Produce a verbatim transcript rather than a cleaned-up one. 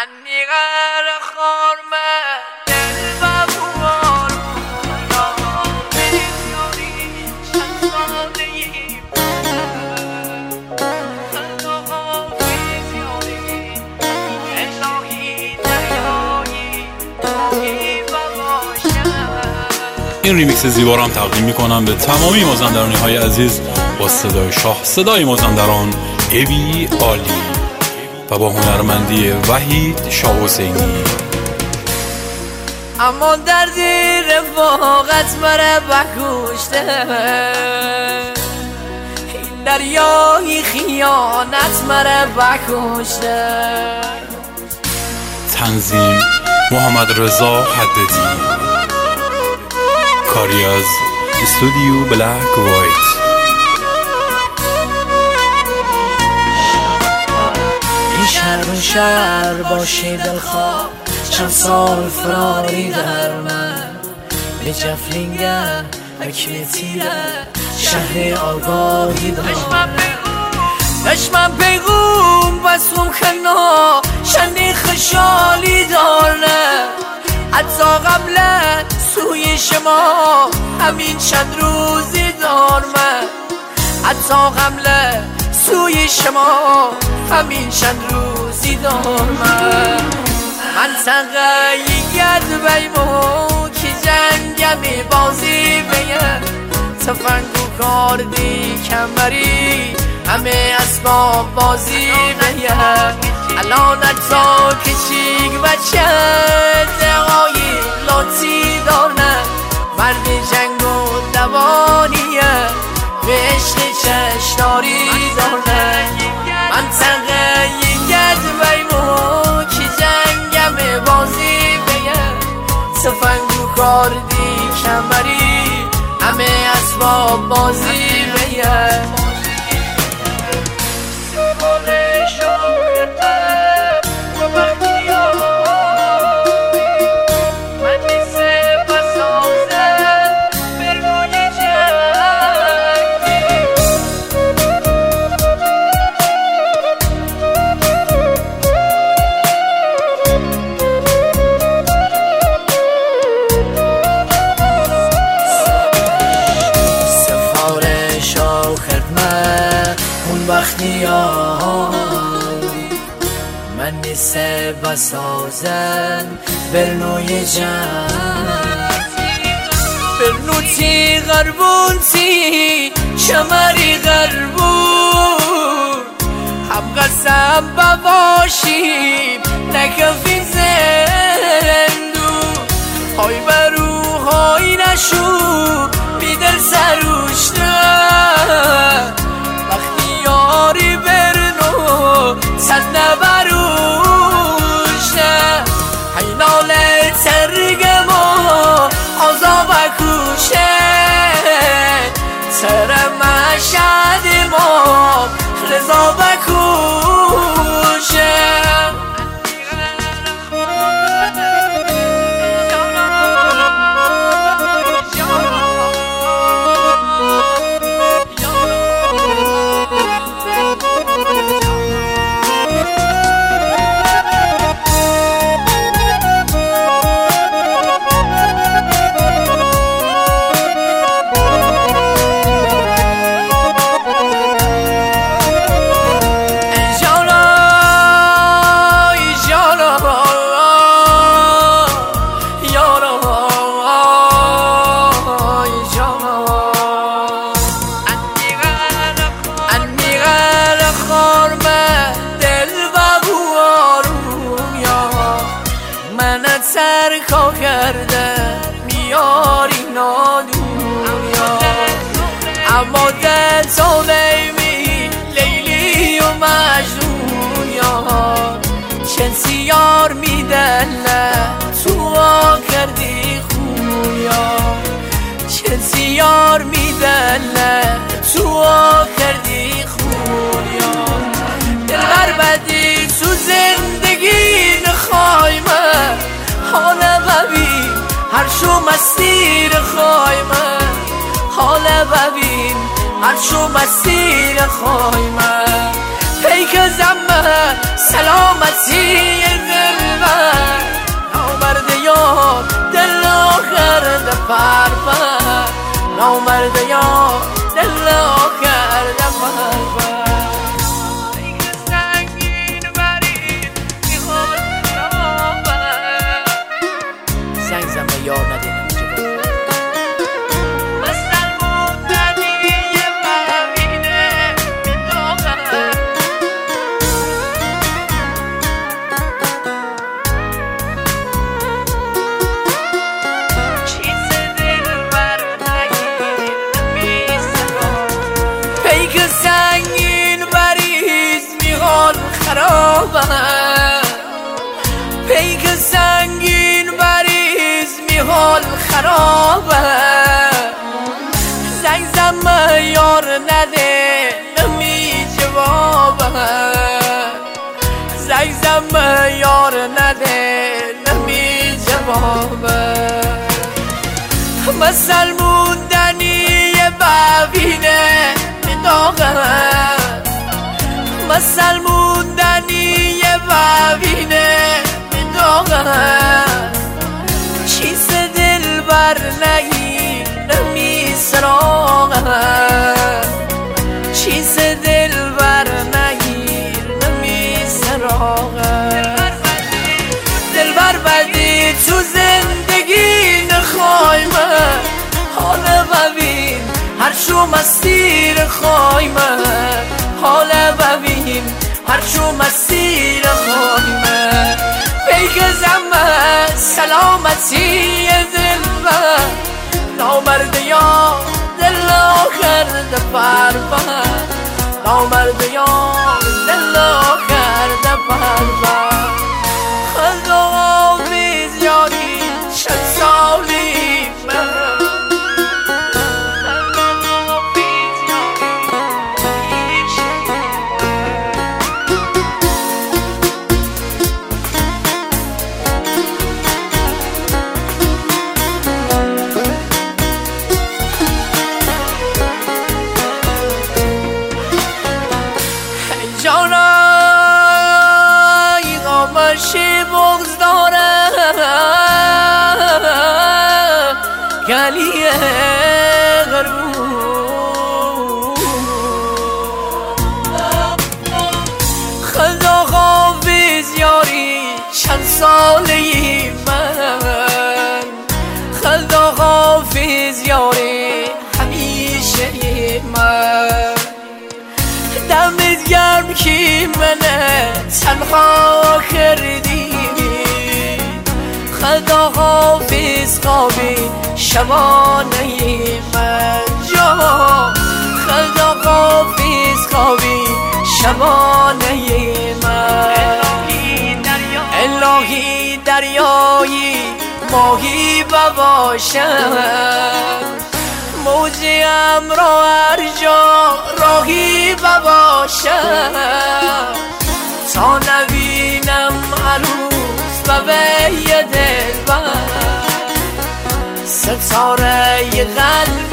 النغار خارمه دل و بوار یا بریزیاری شنسانه ای خدا حافظیاری الهی دریایی توی بباشم. این ریمیکس زیبا رو هم تقدیم میکنم به تمامی مازندرانی های عزیز با صدای شاه، صدای مازندران ابی عالی و با هنرمندی وحید شاه حسینی. اما دردی رفاقت مره بکشته، این دریای خیانت مره بکشته. تنظیم محمد رضا حددی، کاری از استودیو بلک وایت. این شهر و شهر باشی دلخواه، چند سال فراری در من به جفلینگر اکل تیره شهر آگاهی دارم. دشمن پیغوم بسوم خنا شنی خشالی دارم، حتی قبل سوی شما همین چند روزی دارم، حتی قبل سوی شما همین چند روزی دارم. منطقه ید بیمو که جنگمی بازی بیم، تفنگو کردی کمبری همه اسباب بازی بیم. الان تا کچیک بچه دقایی لاتی دارن، مرد جنگ و دوانیه به عشق چشناری دارن. منطقه ید بیمو که جنگم بازی بیم، تفنگو کردی کمری همه اسباب بازی بیم. وقتی من نیسته بسازن برنوی جن برنوتی غربونتی شمری غربون هم قسم بباشیم نکفی زندون های برو های نشو بیدل سروشته یاری برنو صد نبروشه حینال ترگ ما آزا بکوشه تر مشهد ما رضا بکوشه. سرکا کرده میاری نادونیا، اما دل تو بیمی لیلی و مجنون یار. چنسی یار میدنه تو کردی خون یار، چنسی یار میدنه تو کردی خون یار. دلبر بدی تو زندگی نخوای من حال ببین هر شو مسیر خواهی من، حال ببین هر شو مسیر خواهی من. پیک زمه سلامتی دل یا دل آخردم بربر ای که سنگین برید میخواد خرابم زنگ زن به یار ندینم خرابم پیک سنگین بریز میحال خرابم زنگ زن یار نده نمی جوابم زنگ زن یار نده نمی جوابم مثل موندنی ببینه داغم مثل موندنی ببینه داغم چیز دل بر نگیر نمی سراغم چیز دل بر نگیر نمی سراغم دل بر بدی تو زندگی نخوای من حال ببین هر شو مسیر خوای من حال ببین هر چو مسیر خواهیم پیک زمه سلامتی دل بر نامرد یا دل آخرد بربر نامرد یا دل آخرد بربر خدا بیز یاری چند سالی من جانای غامشی بغز دارم گلیه غربون خدا حافظ یاری چند سالی من خدا حافظ یاری همیشه من دمت گرم که منه تنها کردی خدا حافظ خوابی شبانه من جا خدا حافظ خوابی شبانه من الهی دریایی ماهی بباشم موجی امرا هر جا راهی بباشم تا نبینم عروس ببه دل بر ستاره قلب